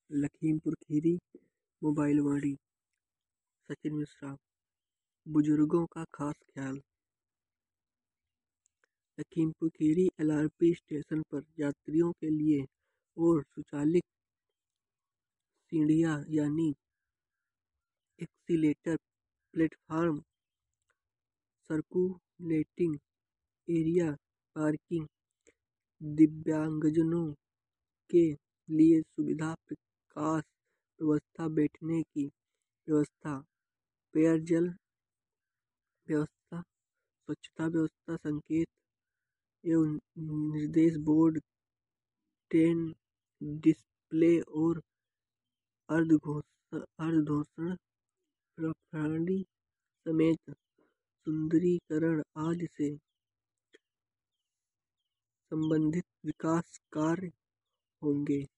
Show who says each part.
Speaker 1: Lakhimpur Kheri mobile Vaani. Sachin Mishra. बुजुर्गों का खास ख्याल। लखीमपुर खीरी एलआरपी स्टेशन पर यात्रियों के लिए और स्वचालित सीढ़ियां यानी escalator platform, circulating area, parking, दिव्यांगजनों के लिए सुविधा, प्रकाश व्यवस्था, बैठने की व्यवस्था, पेयजल व्यवस्था, स्वच्छता व्यवस्था, संकेत एवं निर्देश बोर्ड, ट्रेन डिस्प्ले और अर्धघोषण प्रणाली समेत सुंदरीकरण आदि से संबंधित विकास कार्य होंगे।